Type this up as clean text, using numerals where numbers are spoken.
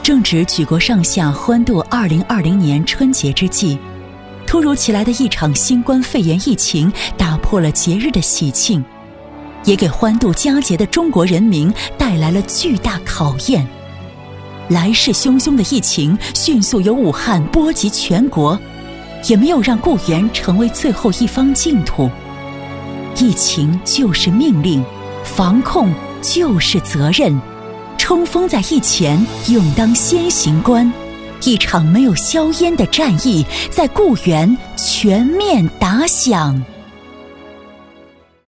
正值举国上下欢度2020年春节之际，突如其来的一场新冠肺炎疫情打破了节日的喜庆，也给欢度佳节的中国人民带来了巨大考验。来势汹汹的疫情迅速由武汉波及全国，也没有让固原成为最后一方净土。疫情就是命令，防控就是责任，冲锋在疫前，勇当先行官。一场没有硝烟的战役在固原全面打响。